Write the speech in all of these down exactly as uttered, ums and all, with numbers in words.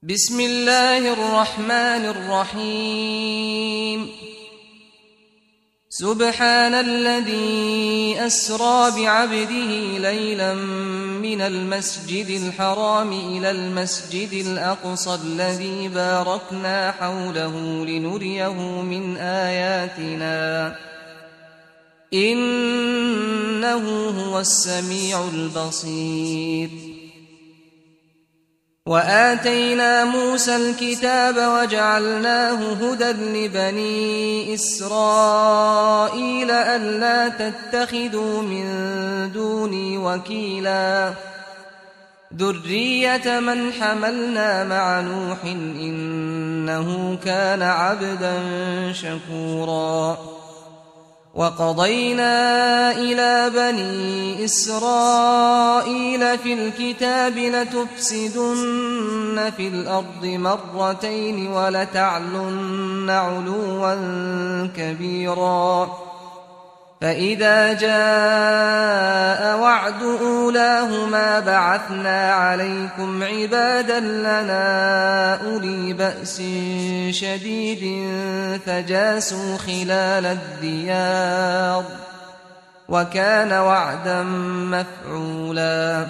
بسم الله الرحمن الرحيم سبحان الذي أسرى بعبده ليلا من المسجد الحرام إلى المسجد الأقصى الذي باركنا حوله لنريه من آياتنا إنه هو السميع البصير وآتينا موسى الكتاب وجعلناه هدى لبني إسرائيل ألا تتخذوا من دوني وكيلا ذرية من حملنا مع نوح إنه كان عبدا شكورا وقضينا إلى بني إسرائيل في الكتاب لتفسدن في الأرض مرتين ولتعلن علوا كبيرا فإذا جاء وعد أولاهما بعثنا عليكم عبادا لنا أولي بأس شديد فجاسوا خلال الديار وكان وعدا مفعولا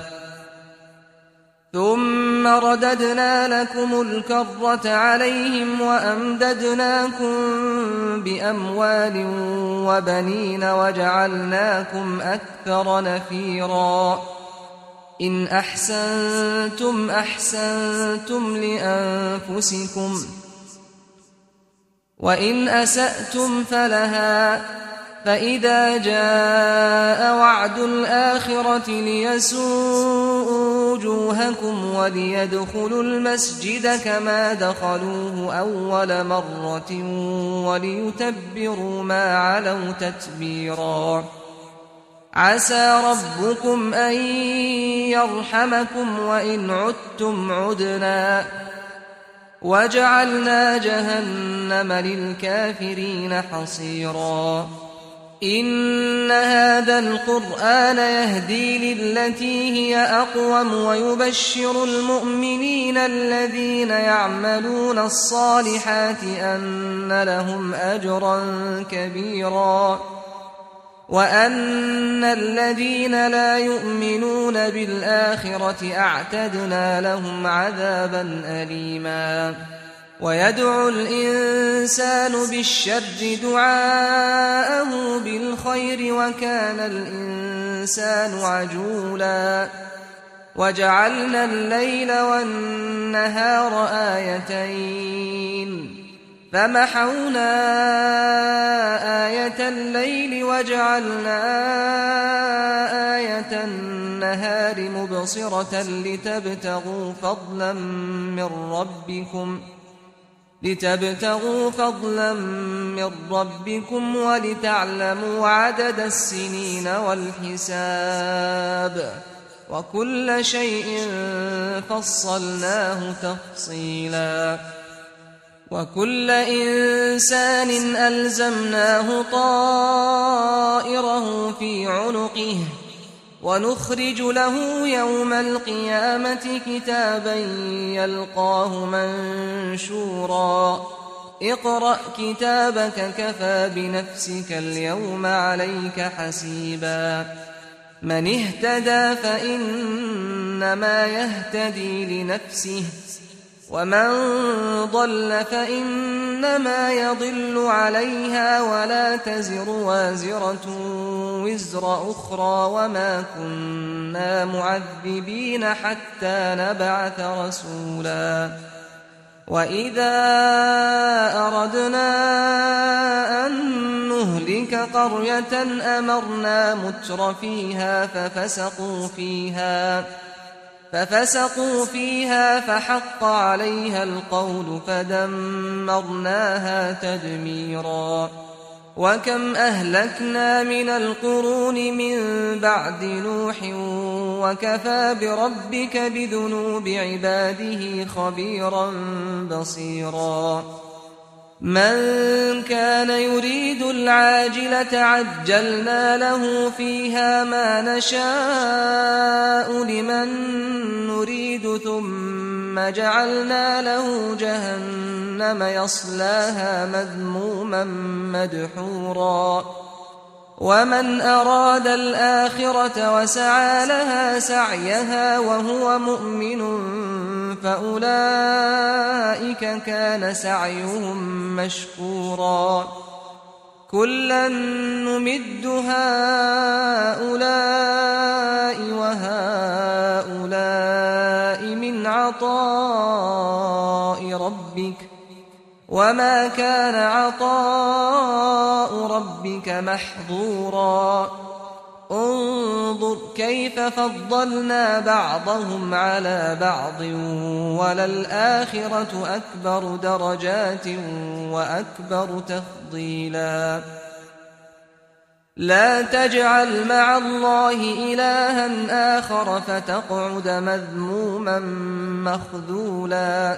ثم رددنا لكم الكرة عليهم وأمددناكم بأموال وبنين وجعلناكم أكثر نفيرا إن أحسنتم أحسنتم لأنفسكم وإن أسأتم فلها فإذا جاء وعد الآخرة ليسوءوا وجوهكم وليدخلوا المسجد كما دخلوه أول مرة وليتبروا ما علوا تتبيرا عسى ربكم أن يرحمكم وإن عدتم عدنا وجعلنا جهنم للكافرين حصيرا إن هذا القرآن يهدي للتي هي أقوم ويبشر المؤمنين الذين يعملون الصالحات أن لهم أجرا كبيرا وأن الذين لا يؤمنون بالآخرة أعتدنا لهم عذابا أليما ويدعو الإنسان بالشر دعاءه بالخير وكان الإنسان عجولا وجعلنا الليل والنهار آيتين فمحونا آية الليل وجعلنا آية النهار مبصرة لتبتغوا فضلا من ربكم لتبتغوا فضلا من ربكم ولتعلموا عدد السنين والحساب وكل شيء فصلناه تفصيلا وكل إنسان ألزمناه طائره في عنقه ونخرج له يوم القيامة كتابا يلقاه منشورا اقرأ كتابك كفى بنفسك اليوم عليك حسيبا من اهتدى فإنما يهتدي لنفسه ومن ضل فإنما يضل عليها ولا تزر وازرة وزر أخرى وما كنا معذبين حتى نبعث رسولا وإذا أردنا أن نهلك قرية أمرنا متر فيها ففسقوا فيها ففسقوا فيها فحق عليها القول فدمرناها تدميرا وكم أهلكنا من القرون من بعد نوح وكفى بربك بذنوب عباده خبيرا بصيرا من كان يريد العاجلة عجلنا له فيها ما نشاء لمن نريد ثم ثم جعلنا له جهنم يصلاها مذموما مدحورا ومن أراد الآخرة وسعى لها سعيها وهو مؤمن فأولئك كان سعيهم مشكورا كلا نمد هؤلاء وهؤلاء من عطاء ربك وما كان عطاء ربك محظورا انظر كيف فضلنا بعضهم على بعض وللآخرة أكبر درجات وأكبر تفضيلا لا تجعل مع الله إلها آخر فتقعد مذموما مخذولا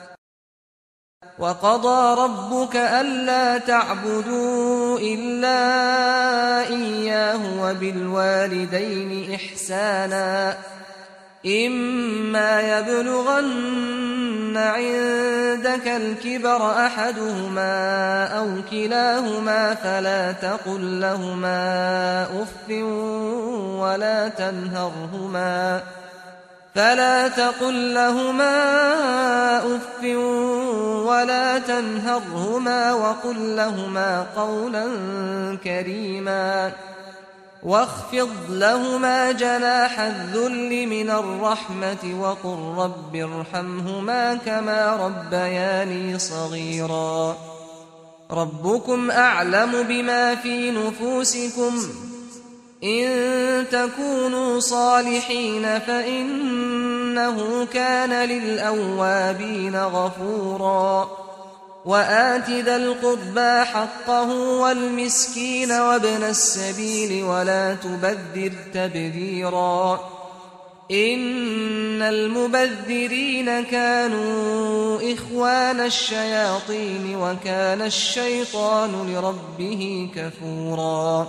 وقضى ربك ألا تعبدوا إلا إياه وبالوالدين إحسانا إما يبلغن عندك الكبر أحدهما أو كلاهما فلا تقل لهما أف ولا تنهرهما فلا تقل لهما أف ولا تنهرهما وقل لهما قولا كريما واخفض لهما جناح الذل من الرحمة وقل رب ارحمهما كما ربياني صغيرا ربكم أعلم بما في نفوسكم إن تكونوا صالحين فإنه كان للأوابين غفورا وآت ذا القربى حقه والمسكين وابن السبيل ولا تبذر تبذيرا إن المبذرين كانوا إخوان الشياطين وكان الشيطان لربه كفورا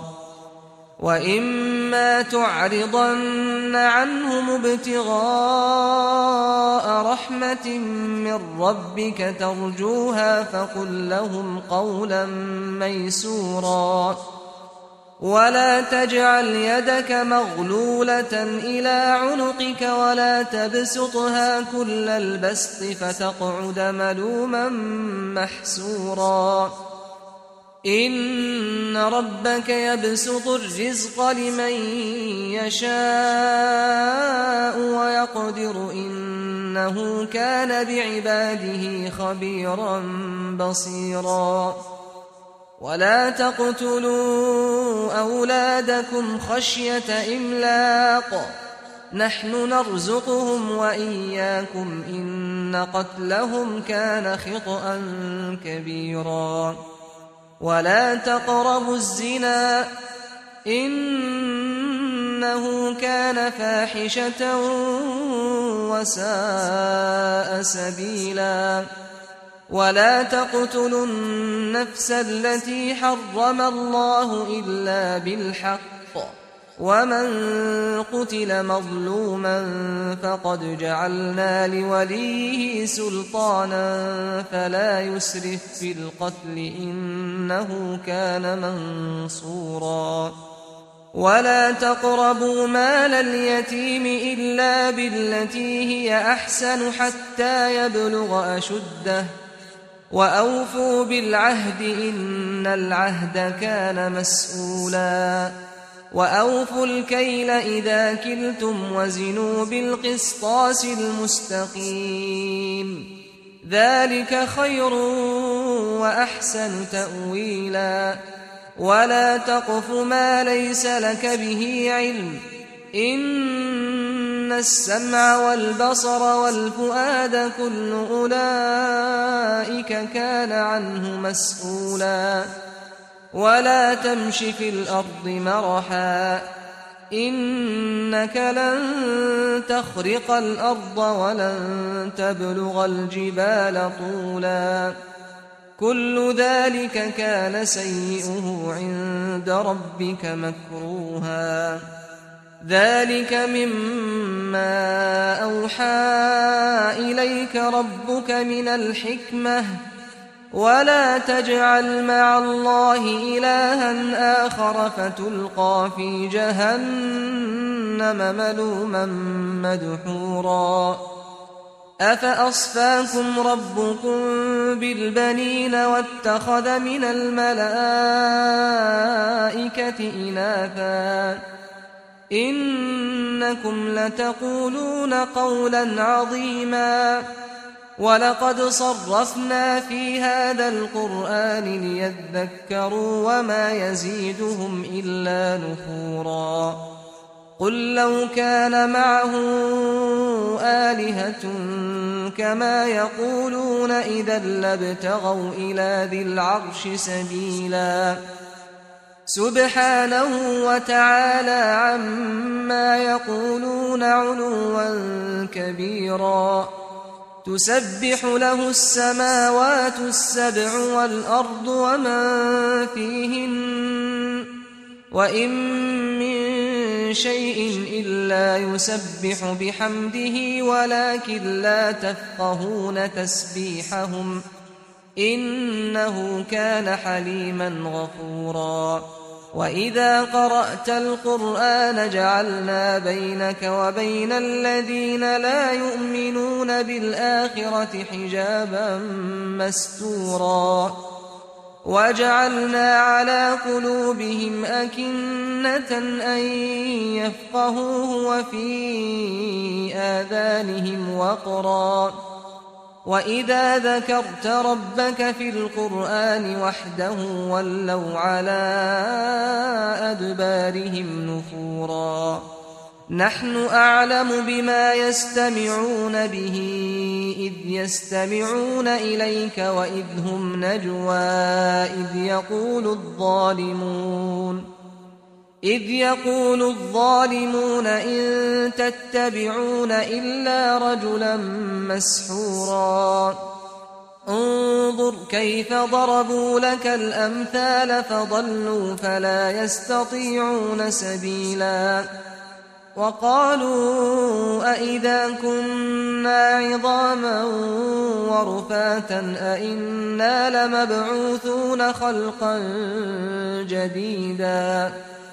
وإما تعرضن عنهم ابتغاء رحمة من ربك ترجوها فقل لهم قولا ميسورا ولا تجعل يدك مغلولة إلى عنقك ولا تبسطها كل البسط فتقعد ملوما محسورا إن ربك يبسط الرزق لمن يشاء ويقدر إنه كان بعباده خبيرا بصيرا ولا تقتلوا أولادكم خشية إملاق نحن نرزقهم وإياكم إن قتلهم كان خطأ كبيرا ولا تقربوا الزنا إنه كان فاحشة وساء سبيلا ولا تقتلوا النفس التي حرم الله إلا بالحق ومن قتل مظلوما فقد جعلنا لوليه سلطانا فلا يسرف في القتل إنه كان منصورا ولا تقربوا مال اليتيم إلا بالتي هي أحسن حتى يبلغ أشده وأوفوا بالعهد إن العهد كان مسؤولا وأوفوا الكيل إذا كلتم وزنوا بالقسطاس المستقيم ذلك خير وأحسن تأويلا ولا تقف ما ليس لك به علم إن السمع والبصر والفؤاد كل أولئك كان عنه مسؤولا ولا تمش في الأرض مرحا إنك لن تخرق الأرض ولن تبلغ الجبال طولا كل ذلك كان سيئه عند ربك مكروها ذلك مما أوحى إليك ربك من الحكمة ولا تجعل مع الله إلها آخر فتلقى في جهنم ملوما مدحورا أفأصفاكم ربكم بالبنين واتخذ من الملائكة إناثا إنكم لتقولون قولا عظيما ولقد صرفنا في هذا القرآن ليذكروا وما يزيدهم إلا نفورا قل لو كان معه آلهة كما يقولون إذا لابتغوا إلى ذي العرش سبيلا سبحانه وتعالى عما يقولون علوا كبيرا تسبح له السماوات السبع والأرض ومن فيهن وإن من شيء إلا يسبح بحمده ولكن لا تفقهون تسبيحهم إنه كان حليما غفورا وإذا قرأت القرآن جعلنا بينك وبين الذين لا يؤمنون بالآخرة حجابا مستورا وجعلنا على قلوبهم أكنة أن يفقهوه وفي آذانهم وقرا وإذا ذكرت ربك في القرآن وحده ولوا على أدبارهم نفورا نحن أعلم بما يستمعون به إذ يستمعون إليك وإذ هم نجوى إذ يقول الظالمون إذ يقول الظالمون إن تتبعون إلا رجلا مسحورا انظر كيف ضربوا لك الأمثال فضلوا فلا يستطيعون سبيلا وقالوا أئذا كنا عظاما ورفاتا أئنا لمبعوثون خلقا جديدا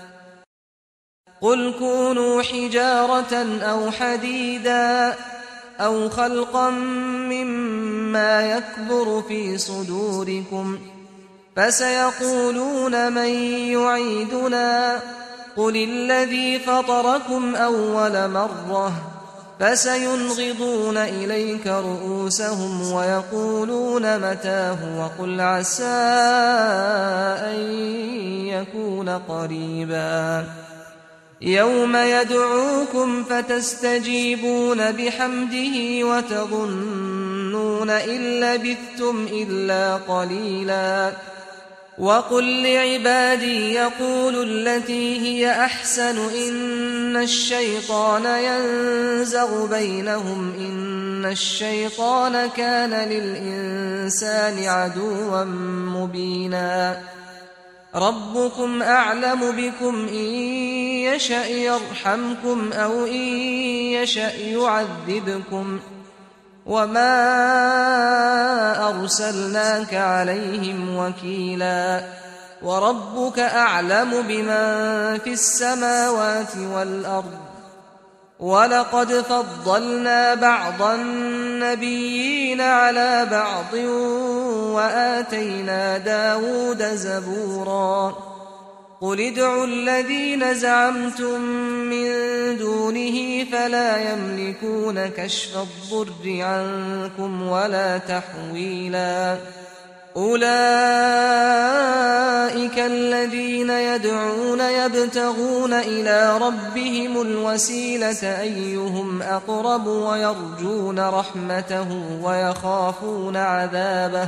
قل كونوا حجارة أو حديدا أو خلقا مما يكبر في صدوركم فسيقولون من يعيدنا قل الذي فطركم أول مرة فسينغضون إليك رؤوسهم ويقولون متاه وقل عسى أن يكون قريبا يوم يدعوكم فتستجيبون بحمده وتظنون إن لبثتم إلا قليلا وقل لعبادي يقولوا التي هي أحسن إن الشيطان ينزغ بينهم إن الشيطان كان للإنسان عدوا مبينا ربكم أعلم بكم إن يشأ يرحمكم أو إن يشأ يعذبكم وما أرسلناك عليهم وكيلا وربك أعلم بمن في السماوات والأرض ولقد فضلنا بعض النبيين على بعض وآتينا داود زبورا قل ادعوا الذين زعمتم من دونه فلا يملكون كشف الضر عنكم ولا تحويلا أولئك الذين يدعون يبتغون إلى ربهم الوسيلة أيهم أقرب ويرجون رحمته ويخافون عذابه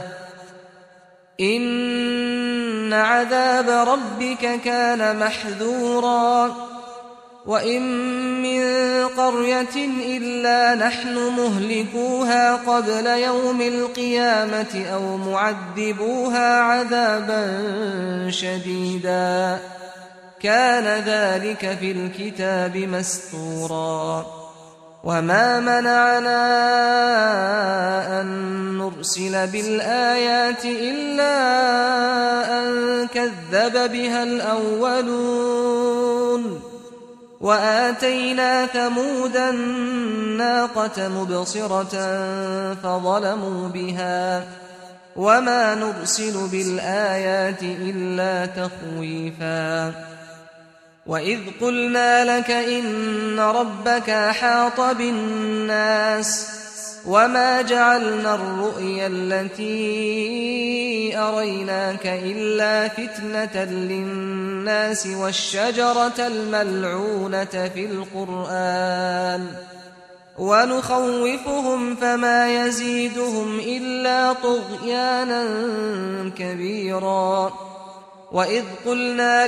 إن عذاب ربك كان محذورا وإن من قرية إلا نحن مهلكوها قبل يوم القيامة أو معذبوها عذابا شديدا كان ذلك في الكتاب مسطورا وما منعنا أن نرسل بالآيات إلا أن كذب بها الأولون وآتينا ثمود الناقة مبصرة فظلموا بها وما نرسل بالآيات إلا تخويفا وإذ قلنا لك إن ربك أحاط بالناس وما جعلنا الرؤيا التي أريناك إلا فتنة للناس والشجرة الملعونة في القرآن ونخوفهم فما يزيدهم إلا طغيانا كبيرا وإذ قلنا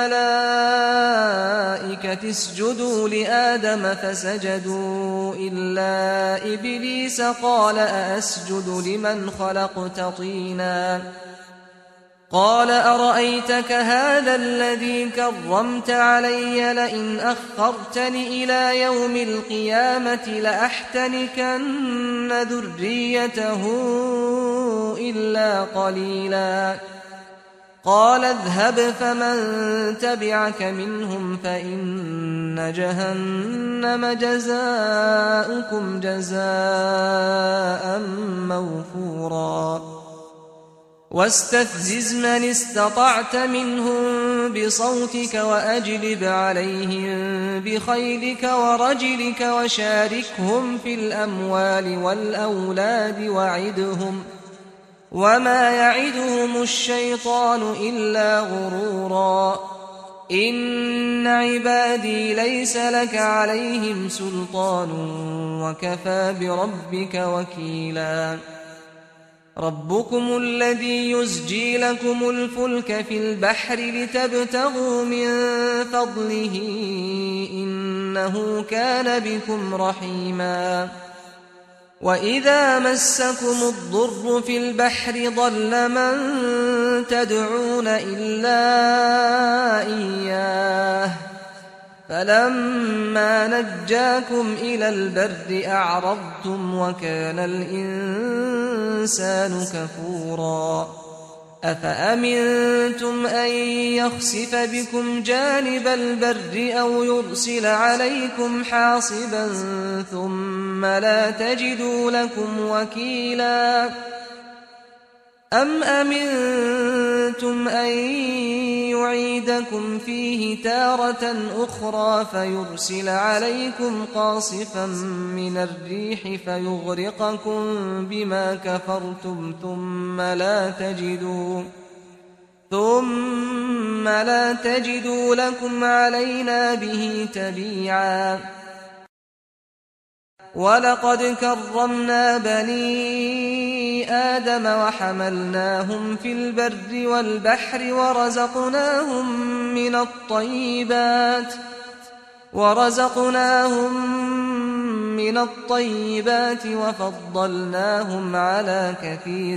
للملائكة اسجدوا لآدم فسجدوا إلا إبليس قال أأسجد لمن خلقت طينا قال أرأيتك هذا الذي كرمت علي لئن أخرتني إلى يوم القيامة لأحتنكن ذريته إلا قليلا قال اذهب فمن تبعك منهم فإن جهنم جزاؤكم جزاء موفورا واستفزز من استطعت منهم بصوتك وأجلب عليهم بخيلك ورجلك وشاركهم في الأموال والأولاد وعدهم وما يعدهم الشيطان إلا غرورا إن عبادي ليس لك عليهم سلطان وكفى بربك وكيلا ربكم الذي يزجي لكم الفلك في البحر لتبتغوا من فضله إنه كان بكم رحيما وإذا مسكم الضر في البحر ضل من تدعون إلا إياه فلما نجاكم إلى البر أعرضتم وكان الإنسان كفورا أفأمنتم أن يخسف بكم جانب البر أو يرسل عليكم حاصبا ثم لا تجدوا لكم وكيلا أم أمنتم أن يعيدكم فيه تارة أخرى فيرسل عليكم قاصفا من الريح فيغرقكم بما كفرتم ثم لا تجدوا ثم لا تجدوا لكم علينا به تبيعا ولقد كرمنا بني آدم وحملناهم في البر والبحر ورزقناهم من الطيبات ورزقناهم من الطيبات وفضلناهم على كثير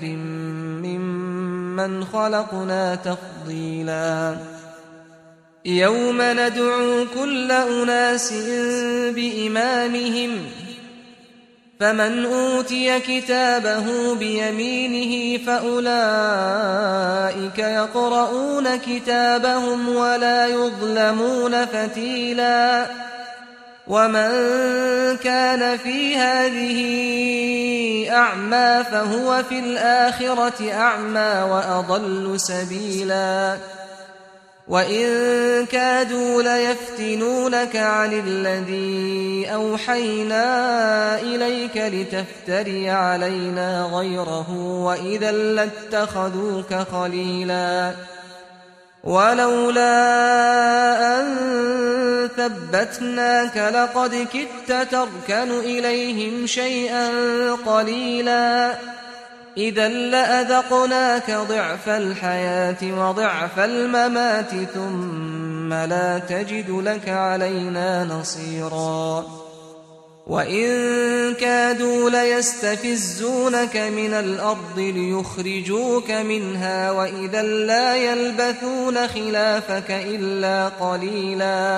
ممن خلقنا تفضيلا يوم ندعو كل أناس بإمامهم فمن أوتي كتابه بيمينه فأولئك يقرؤون كتابهم ولا يظلمون فتيلا ومن كان في هذه أعمى فهو في الآخرة أعمى وأضل سبيلا وإن كادوا ليفتنونك عن الذي أوحينا إليك لتفتري علينا غيره وإذا لاتخذوك خليلا ولولا أن ثبتناك لقد كدت تركن إليهم شيئا قليلا إذا لأذقناك ضعف الحياة وضعف الممات ثم لا تجد لك علينا نصيرا وإن كادوا ليستفزونك من الأرض ليخرجوك منها وإذا لا يلبثون خلافك إلا قليلا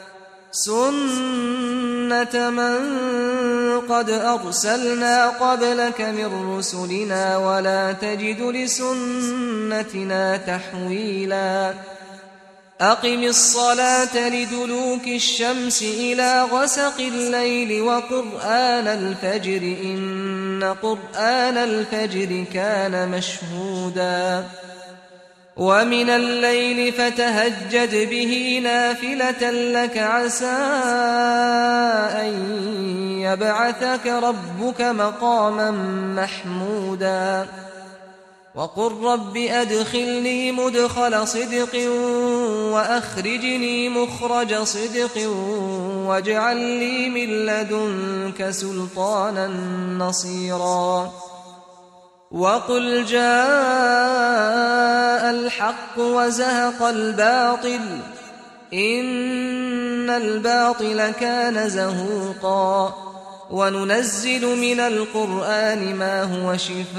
سنة من قد أرسلنا قبلك من رسلنا ولا تجد لسنتنا تحويلا أقم الصلاة لدلوك الشمس إلى غسق الليل وقرآن الفجر إن قرآن الفجر كان مشهودا ومن الليل فتهجد به نافلة لك عسى أن يبعثك ربك مقاما محمودا وقل رب أدخلني مدخل صدق وأخرجني مخرج صدق واجعل لي من لدنك سلطانا نصيرا وقل جاء الحق وزهق الباطل إن الباطل كان زهوقا وننزل من القرآن ما هو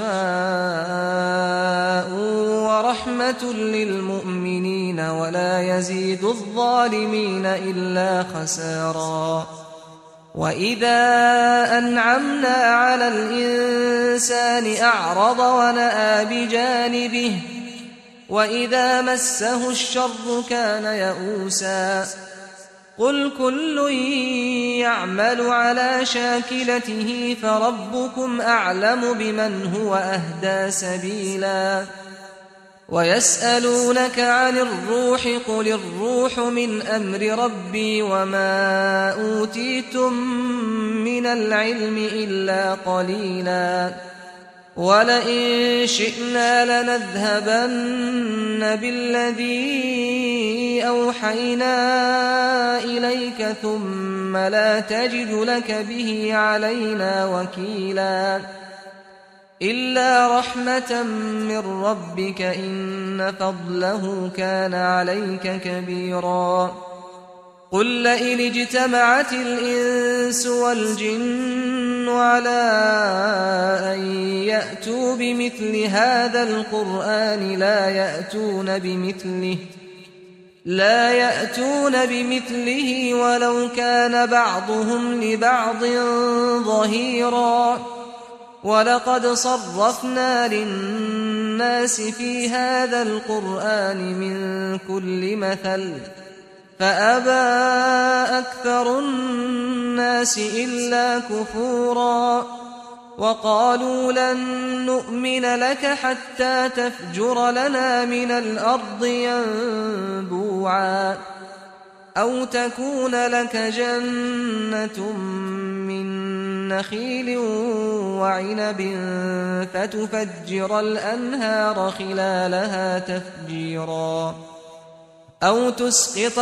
شفاء ورحمة للمؤمنين ولا يزيد الظالمين إلا خسارا وإذا أنعمنا على الإنسان أعرض ونأى بجانبه وإذا مسه الشر كان يئوسا قل كل يعمل على شاكلته فربكم أعلم بمن هو أهدى سبيلا ويسألونك عن الروح قل الروح من أمر ربي وما أوتيتم من العلم إلا قليلا ولئن شئنا لنذهبن بالذي أوحينا إليك ثم لا تجد لك به علينا وكيلا إلا رحمة من ربك إن فضله كان عليك كبيرا قل لئن اجتمعت الإنس والجن على أن يأتوا بمثل هذا القرآن لا يأتون بمثله لا يأتون بمثله ولو كان بعضهم لبعض ظهيرا ولقد صرفنا للناس في هذا القرآن من كل مثل فأبى أكثر الناس إلا كفورا وقالوا لن نؤمن لك حتى تفجر لنا من الأرض ينبوعا أو تكون لك جنة من نخيل وعنب فتفجر الأنهار خلالها تفجيرا أو تسقط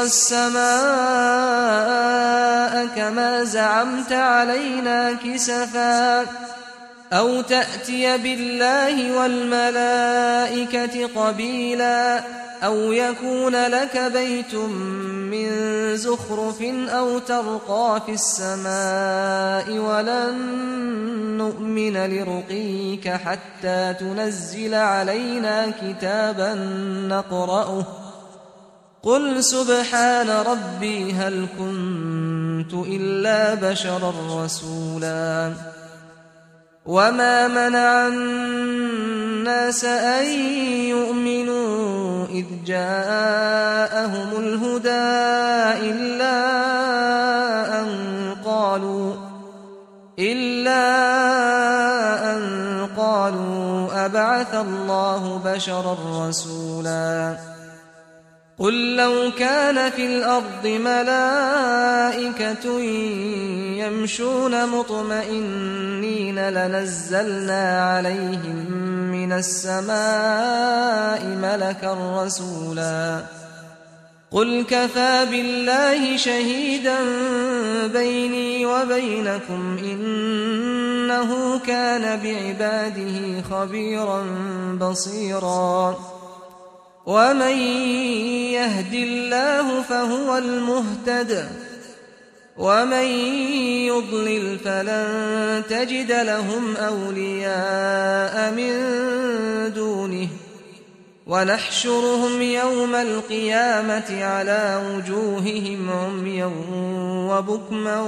السماء كما زعمت علينا كسفا أو تأتي بالله والملائكة قبيلا أو يكون لك بيت من زخرف أو ترقى في السماء ولن نؤمن لرقيك حتى تنزل علينا كتابا نقرأه قل سبحان ربي هل كنت إلا بشرا رسولا وما منع الناس أن يؤمنوا إذ جاءهم الهدى إلا أن قالوا إلا أن قالوا أبعث الله بشرا رسولا قل لو كان في الأرض ملائكة يمشون مطمئنين لنزلنا عليهم من السماء ملكا رسولا قل كفى بالله شهيدا بيني وبينكم إنه كان بعباده خبيرا بصيرا ومن يهد الله فهو المهتد ومن يضلل فلن تجد لهم أولياء من دونه ونحشرهم يوم القيامة على وجوههم عميا وبكما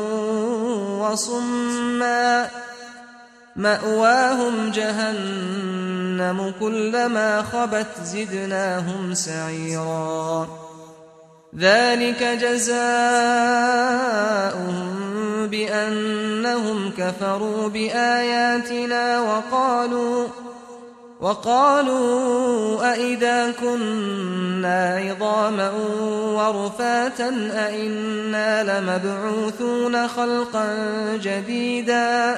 وصما مأواهم جهنم كلما خبت زدناهم سعيرا ذلك جزاؤهم بأنهم كفروا بآياتنا وقالوا وقالوا أئذا كنا عظاما ورفاتا أئنا لمبعوثون خلقا جديدا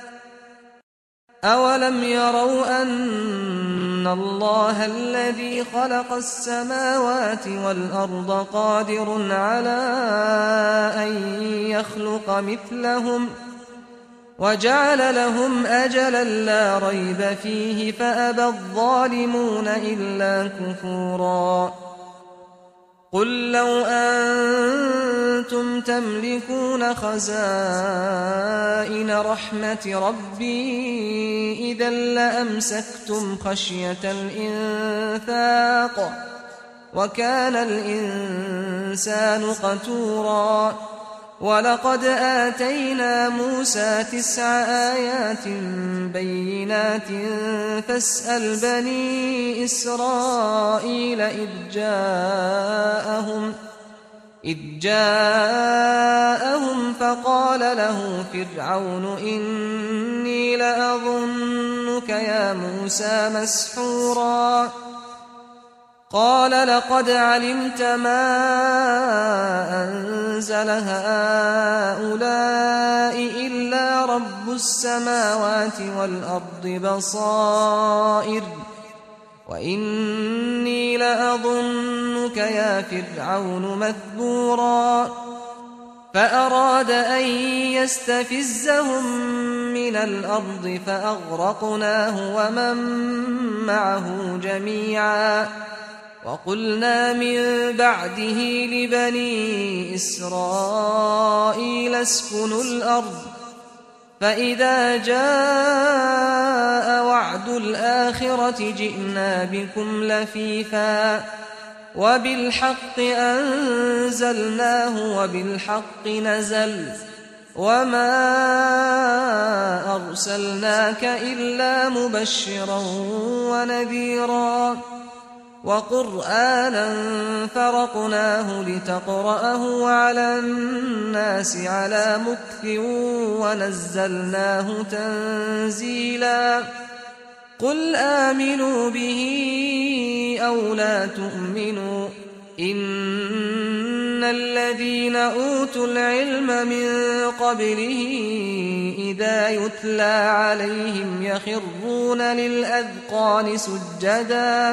أولم يروا أن الله الذي خلق السماوات والأرض قادر على أن يخلق مثلهم وجعل لهم أجلا لا ريب فيه فأبى الظالمون إلا كفورا قل لو أنتم تملكون خزائن رحمة ربي إذا لأمسكتم خشية الإنفاق وكان الإنسان قتورا ولقد آتينا موسى تسع آيات بينات فاسأل بني إسرائيل إذ جاءهم إذ جاءهم فقال له فرعون إني لأظنك يا موسى مسحورا قال لقد علمت ما أنزل هؤلاء إلا رب السماوات والأرض بصائر وإني لأظنك يا فرعون مثبورا فأراد أن يستفزهم من الأرض فأغرقناه ومن معه جميعا وقلنا من بعده لبني إسرائيل اسكنوا الأرض فإذا جاء وعد الآخرة جئنا بكم لفيفا وبالحق أنزلناه وبالحق نزل وما أرسلناك إلا مبشرا ونذيرا وقرآنا فرقناه لتقرأه على الناس على مكث ونزلناه تنزيلا قل آمنوا به أو لا تؤمنوا إن الذين أوتوا العلم من قبله إذا يتلى عليهم يخرون للأذقان سجدا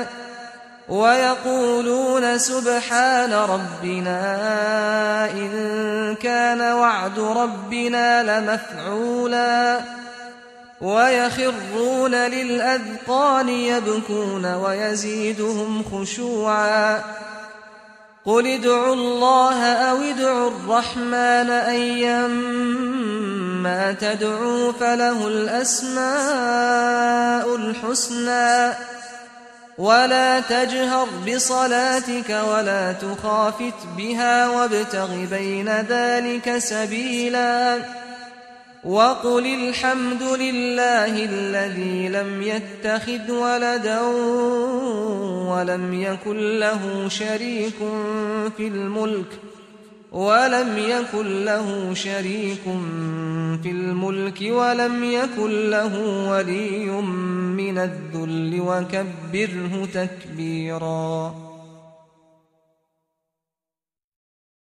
ويقولون سبحان ربنا إن كان وعد ربنا لمفعولا ويخرون للأذقان يبكون ويزيدهم خشوعا قل ادعوا الله أو ادعوا الرحمن أيما تدعوا فله الأسماء الحسنى ولا تجهر بصلاتك ولا تخافت بها وابتغ بين ذلك سبيلا وقل الحمد لله الذي لم يتخذ ولدا ولم يكن له شريك في الملك ولم يكن له شريك في الملك ولم يكن له ولي من الذل وكبره تكبيرا.